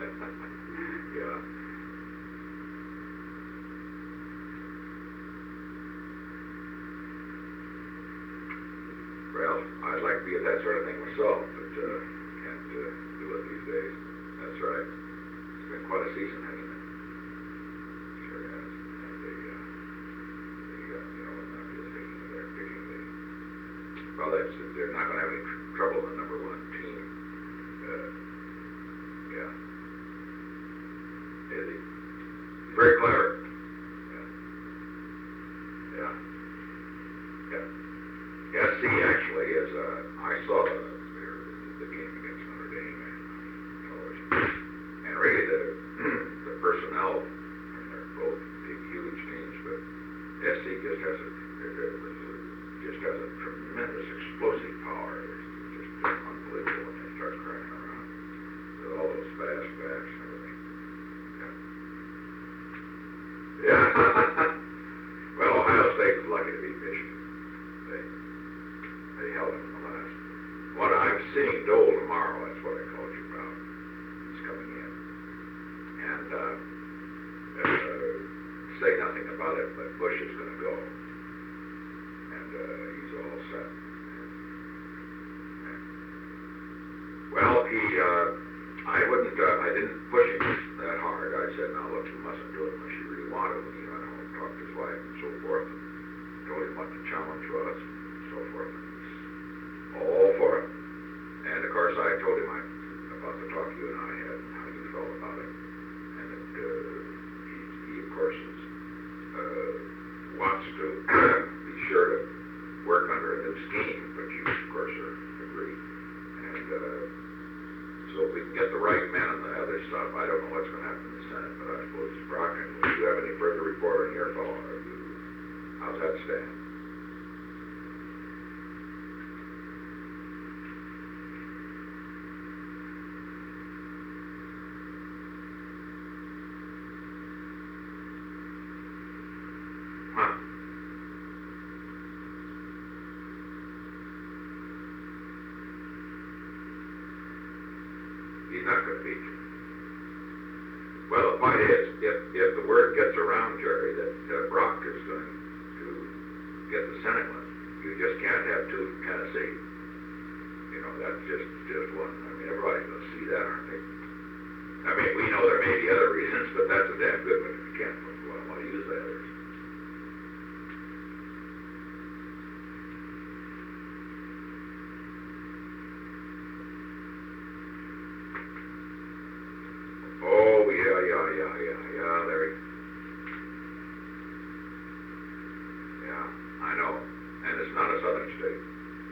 Yeah. Well, I'd like to be at that sort of thing myself, but can't do it these days. That's right. It's been quite a season, hasn't it? Sure has. And they're picking the, well, they're not going to have any trouble in the number one team. Yeah. He's very clever. Yeah. Yeah. Yeah. SC actually is, I saw the game against Notre Dame on television. And really the personnel, I mean, they're both big, huge teams, but SC just has a tremendous explosive power. It's just unbelievable when they start cracking around with all those fast backs and everything. Yeah. Yeah. Well, Ohio State was lucky to beat Michigan. They held him in the last. What I'm seeing Dole tomorrow, that's what I told you about. He's coming in. And say nothing about it, but Bush is going to go. And he's all set. Well, I didn't push him that hard. I said, no, look, you mustn't do it unless you really want to. You know, I don't talk to his wife and so forth. And told him what the challenge was and so forth. And he's all for it. And of course, I told him about the talk you and I had and how you felt about it. And that he of course, wants to be sure to work under a new scheme, but you, of course, agree. And so if we can get the right men and the other stuff, I don't know what's going to happen in the Senate, but I suppose Brock, and do you have any further report on your fellow? How's that stand? Huh? He's not going to beat you. Well, the point is, if the word gets around, Jerry, that Brock is going to get the Senate one, you just can't have two from Tennessee. You know, that's just one. I mean, everybody's going to see that, aren't they? I mean, we know there may be other reasons, but that's a damn good one if you can't want to use the others. Oh, yeah, Larry. Yeah, I know. And it's not a southern state.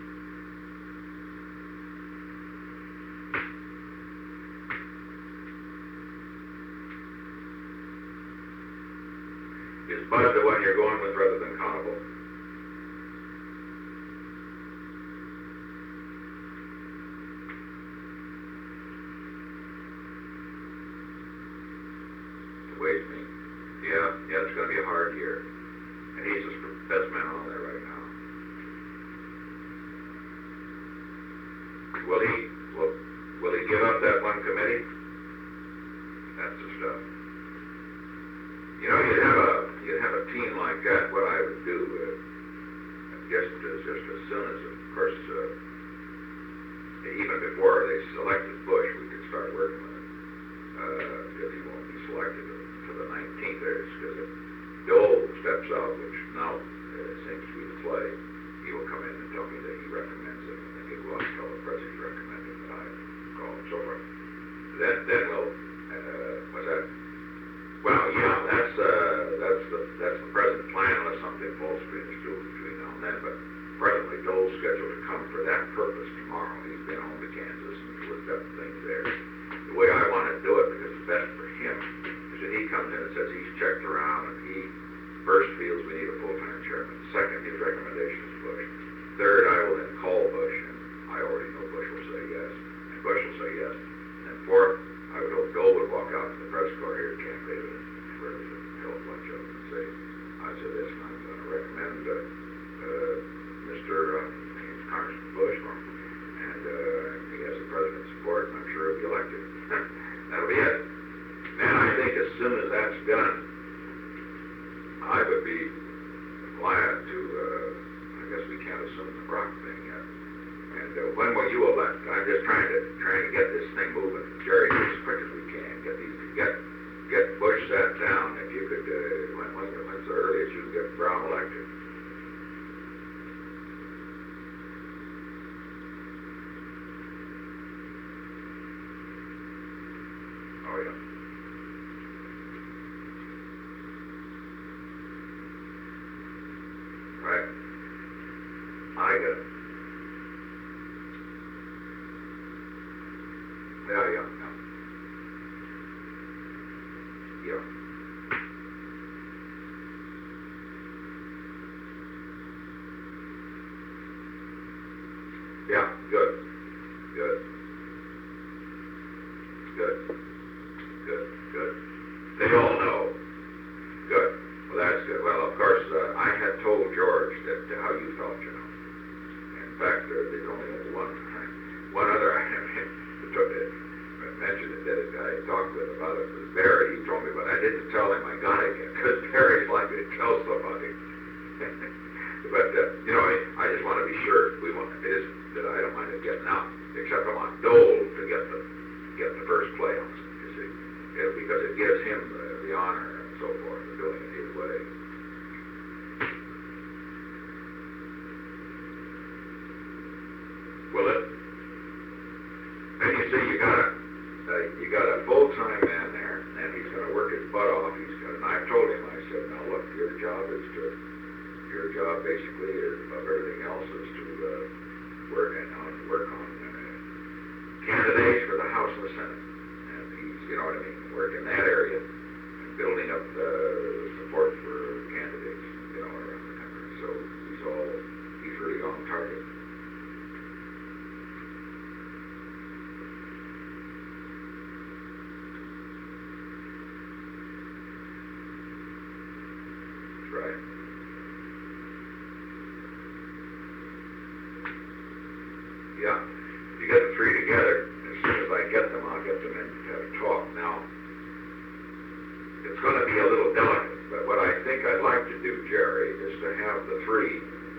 Is Bud the one you're going with rather than Connable? Wait me. Yeah, it's going to be a hard year. And he's the best man on there right now. Will he give up that one committee? That's the stuff. You know, you'd have a team like that. What I would do, just as soon as, of course, even before they selected Bush, we could start working with it. If he won't be selected to the 19th, because if Dole steps out, which now seems to be the play, he will come in and tell me that he recommends it, and then he'll go out and tell the president he's recommended that I call and so forth. Then we'll, what's that? Well, yeah, that's the present plan unless something falls between now and then. But presently, Dole's scheduled to come for that purpose tomorrow. He's been home to Kansas and he's looked up things there. The way I want to do it, because it's best for him, is that he comes in and says he's checked around and he first feels we need a full-time chairman. Second, his recommendation is Bush. Third, I will then call Bush, and I already know Bush will say yes, and Bush will say yes. And then fourth, I would hope Dole would walk out to the press corps here at Camp David and tell a bunch of them and say, I said this, and I'm going to recommend Mr. Congressman Bush for him. And he has the president's support, and I'm sure he'll be elected. That'll be it. I'm just trying to get this thing moving, Jerry, as quick as we can. Get Bush sat down. If you could, when's the earliest you can get Brown elected? Oh yeah. Right. I got it. Yeah. Yeah. Yeah, good. They all know. Good. Well, that's good. Well, of course, I had told George that how you felt, you know. In fact, there's only one other I took it, mentioned it that I talked with about it was Barry. He told me, but I didn't tell him I got it yet because Barry's likely to tell somebody. But you know, I just want to be sure. It isn't that I don't mind it getting out, except I want Dole to get the first play on it. You see, because it gives him the honor and so forth of doing it his way. Will it? And you see, you got a full-time man there, and he's going to work his butt off. And I told him, I said, now look, your job basically is above everything else is to work on candidates for the House and the Senate, and he's, you know what I mean, work in that area and building up the support for candidates, you know, around the country. So he's really on target. Right. Yeah. You get the three together. As soon as I get them, I'll get them in to have a talk. Now, it's going to be a little delicate, but what I think I'd like to do, Jerry, is to have the three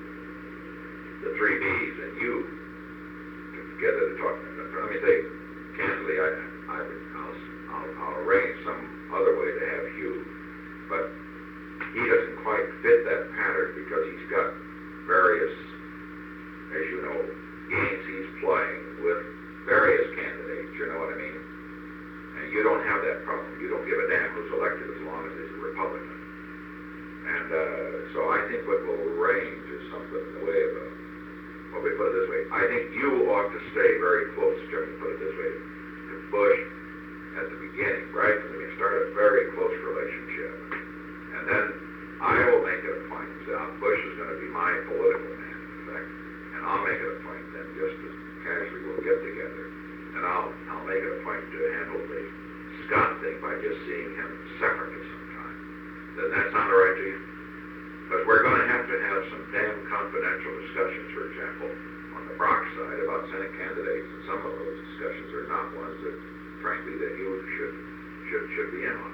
Bs and you together to talk. Let me say, candidly, I'll arrange some other way to have Hugh, but he doesn't quite fit that pattern because he's got various, as you know, games he's playing with various candidates, you know what I mean? And you don't have that problem. You don't give a damn who's elected as long as he's a Republican. And so I think what we'll arrange is something in the way of well, we put it this way. I think you ought to stay very close, Jim, put it this way, to Bush at the beginning, right? From the start, a very close relationship. And then I will make it a point. Bush is going to be my political man, in fact. And I'll make it a point then, just as casually we'll get together. And I'll make it a point to handle the Scott thing by just seeing him separately sometime. Doesn't that sound all right to you? Because we're going to have some damn confidential discussions, for example, on the Brock side about Senate candidates, and some of those discussions are not ones that, frankly, that you should be in on.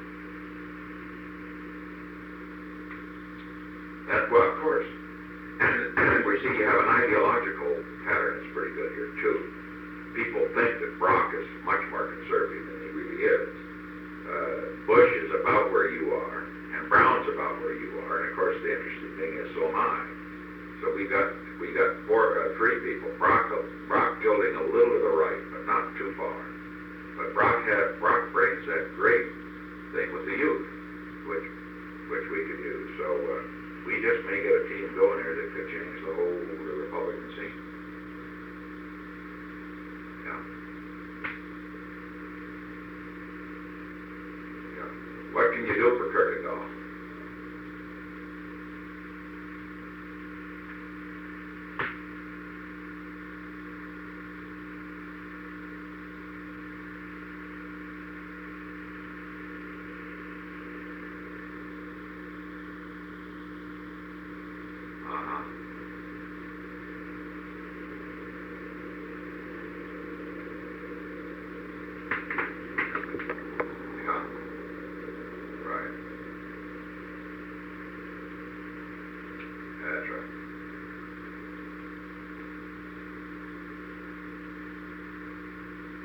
Well, of course. And we see you have an ideological pattern that's pretty good here, too. People think that Brock is much more conservative than he really is. Bush is about where you are, and Brown's about where you are, and of course the interesting thing is so am I. So we got three people. Brock tilting a little to the right, but not too far. But Brock brings that great thing with the youth, which we could use. So we just may get a team going here that could change the whole Republican scene. Yeah. What can you do for Kirkendall?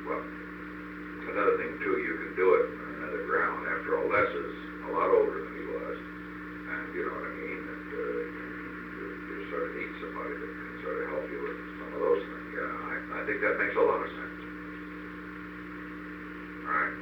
Well, another thing too, you can do it on another ground. After all, Les is a lot older than he was, and you know what I mean. And you sort of need somebody that can sort of help you with some of those things. Yeah, I think that makes a lot of sense. All right.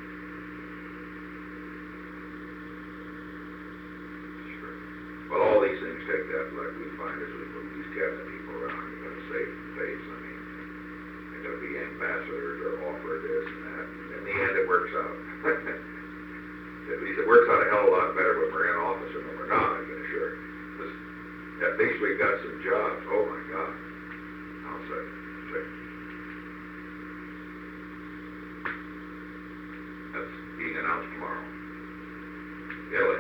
Sure. Well, all these things take that, like we find as we move these cabinet people around, you got to save face. I mean, they're going to be ambassadors or offer this and that. In the end, it works out. At least it works out a hell of a lot better when we're in office than when we're not, I can assure you. At least we've got some jobs. Oh my God. I'll say. That's being announced tomorrow. Italy.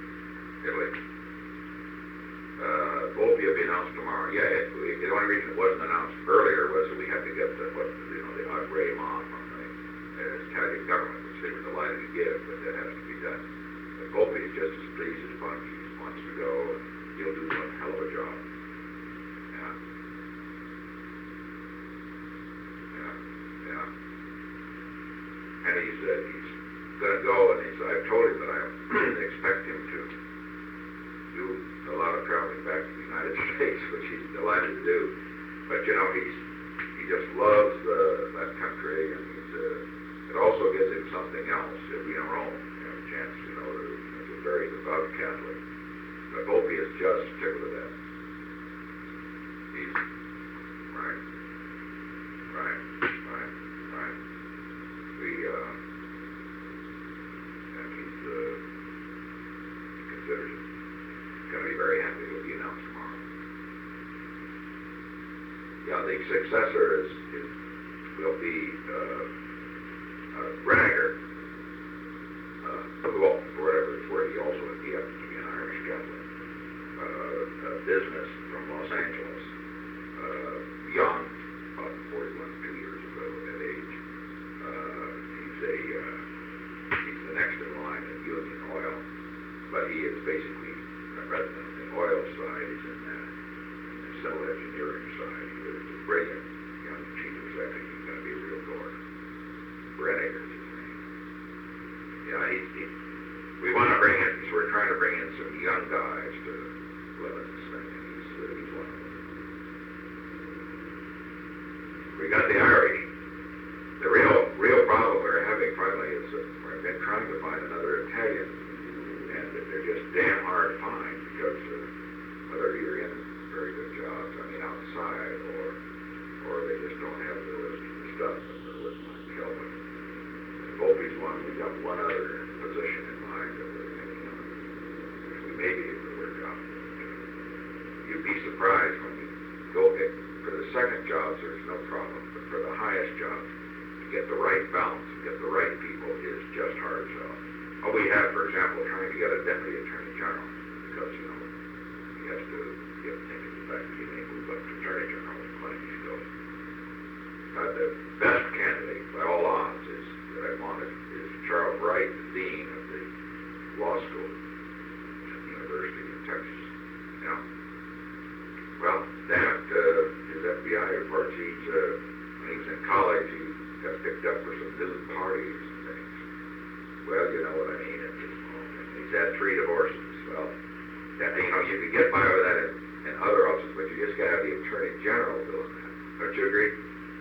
Volpe will be announced tomorrow. Yeah, the only reason it wasn't announced earlier was that we had to get the agreement from the Italian government, which they were delighted to give, but that has to be done. But Volpe is just as pleased as punch. He wants to go, and he'll do one hell of a job. Yeah. And he's going to go, and I've told him that I expect him to do a lot of traveling back to the United States, which he's delighted to do. But you know, he just loves that country, and it also gives him something else. He'll be in Rome, have a chance, you know, he's a very devout Catholic. But Volpe is just tickled to death. He's right. He considers it. He's going to be very happy. It'll be announced tomorrow. Yeah, the successor will be Breniger, where he happens to be an Irish Catholic, business from Los Angeles, young, about 2 years ago at age. He's the next in line at Union Oil, but he is basically, rather than the oil side, he's in the civil engineering side. He's a brilliant young chief executive. He's going to be a real goer. Breniger is his name. Yeah, we want to bring in, so we're trying to bring in some young guys to live in this thing, and he's one of them. We got the Irish. The real problem we're having finally is that we've been trying to find another Italian, and they're just damn hard to find because whether you're in very good jobs, I mean outside, or they just don't have the stuff that they're with like Kelvin. And Volpe's one, we've got one other position in mind that we're thinking of, which we may be able to work out. You'd be surprised when you go for the second jobs, there's no problem, but for the highest jobs, to get the right balance, to get the right people is just hard as hell. Well, we have, for example, trying to get a deputy attorney general, because, you know, he has to get things back to being able to move up to attorney general with plenty of skills. The best candidate, by all odds, that I wanted is Charles Wright, the dean of the law school at the University of Texas. You know? Well, his FBI reports, when he was in college, he got picked up for some nude parties and things. Well, you know what I mean. He's had 3 divorces. Well, you know, you could get by with that in other offices, but you just got to have the attorney general doing that. Don't you agree?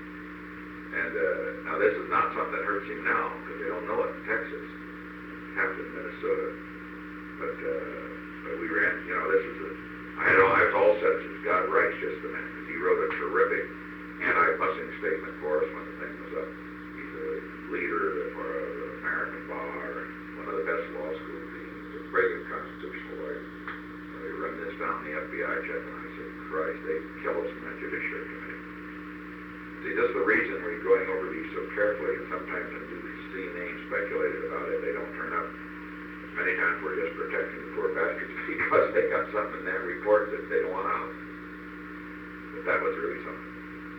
And now this is not something that hurts him now, because they don't know it in Texas. It happened in Minnesota. But we ran, you know, I've all said since God Wright's just the man, because he wrote a terrific anti-busing statement for us when the thing was up. He's a leader for the American bar, and one of the best law school deans, a brilliant constitutional lawyer. They run this down the FBI check, and I said, Christ, they kill us in that judiciary committee. See, this is the reason we're going over these so carefully, and sometimes when you see names speculated about it, they don't turn up. Many times we're just protecting the poor bastards because they got something in that report that they don't want out. But that was really something.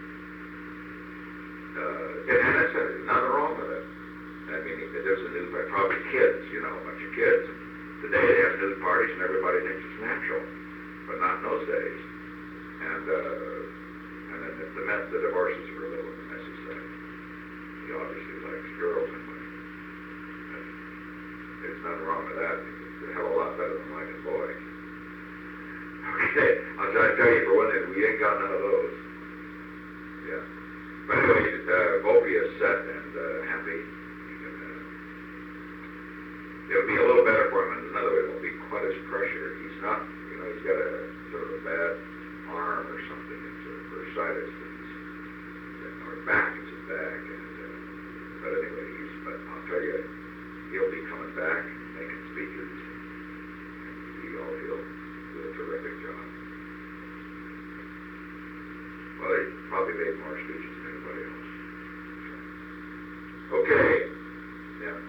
And I said, there's nothing wrong with it. I mean, there's a news, probably kids, you know, a bunch of kids. Today they have nude parties and everybody thinks it's natural, but not in those days. And then the divorces were a little necessary. You obviously likes girls anyway. There's nothing wrong with that. It's a hell of a lot better than liking boys. Okay, I'll tell you for one thing, we ain't got none of those. Yeah. But anyway, Volpe is set and happy. He can, it'll be a little better for him, and another way, it won't be quite as pressure. He's not, he's got a sort of a bad arm or something. It's a bursitis, or back, it's his back. And, but anyway, but I'll tell you, he'll be coming back, making speeches, and he'll do a terrific job. Well, he probably made more speeches than anybody else. Okay. Yeah.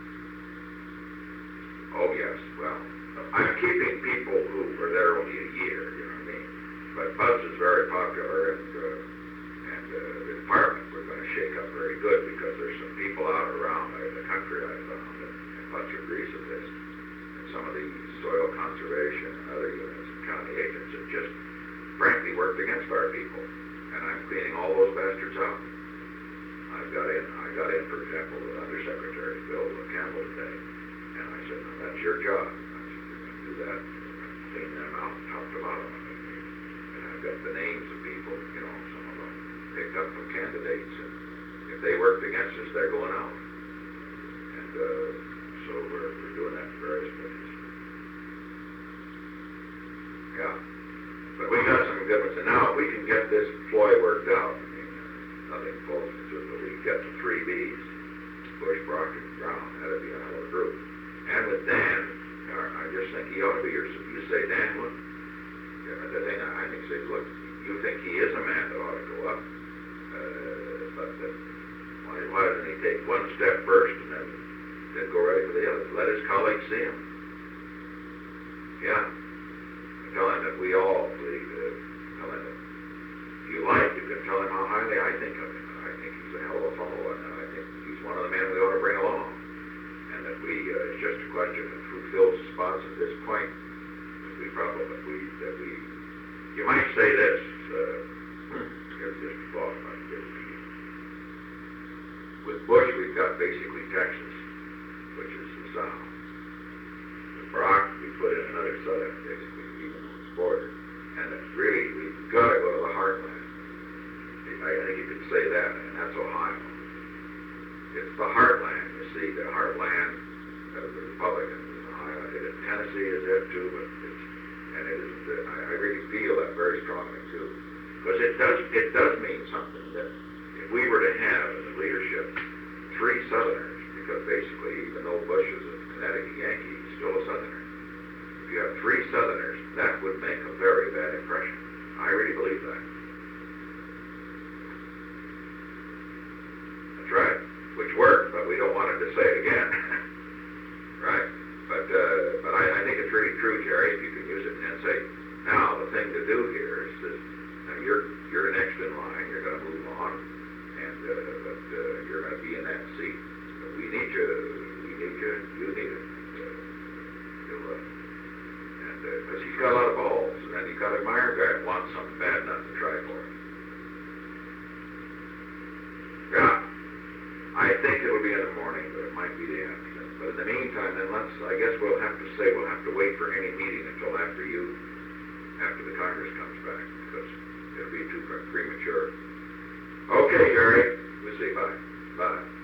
Oh, yes. Well, I'm keeping people who were there only a year, you know what I mean? But Buzz is very popular, and the department we're going to shake up very good because there's some people out around the country I found, and Buzz agrees with this. And some of the soil conservation and other units and county agents have just frankly worked against our people. And I'm cleaning all those bastards out. I got in, for example, with Undersecretary Bill Campbell today, and I said, "Now that's your job." I said, "You're going to do that. You're going to clean them out, top to bottom." And I've got the names of people, some of them picked up from candidates, and if they worked against us, they're going out. And so we're doing that in various places. Yeah. But we got some good ones, and now if we can get this ploy worked out, I mean, nothing falls into it, but we can get the 3 Bs, Bush, Brock, and Brown. That'd be a hell of a group. And with Dan, I just think he ought to be here. So you say Dan would? The thing I think is, look, you think he is a man that ought to go up, but why doesn't he take one step first and then go right for the other? Let his colleagues see him. Yeah. Tell him that we all believe, tell him that if you like, you can tell him how highly I think of him. And I think he's a hell of a fellow, and I think he's one of the men we ought to bring along. And that it's just a question of who fills the spots at this point. You might say this, here's just a thought about this. With Bush, we've got basically Texas, which is the South. With Brock, we put in another Southern, basically, even though it's border. And it's really, we've got to go to the heartland. I think you could say that, and that's Ohio. It's the heartland. You see, the heartland of the Republicans is Ohio. Tennessee is there too, but I really feel that very strongly too. Because it does mean something that if we were to have in the leadership 3 Southerners, because basically, even though Bush is a Connecticut Yankee, he's still a Southerner. If you have 3 Southerners, that would make a very bad impression. I really believe that. That's right. Which worked, but we don't want it to say it again. Right? But I think it's really true, Jerry, if you can use it and then say, now the thing to do here is that you're next in line, you're going to move on, and but you're going to be in that seat. We need you, you need it. And because he's got a lot of balls, and then you've got a Meyer guy that wants something bad enough to try for it. Yeah, I think it'll be in the morning, but it might be the end. But in the meantime, then I guess we'll have to wait for any meeting until after the Congress comes back, because it'll be too premature. Okay, Jerry, we'll see. Bye.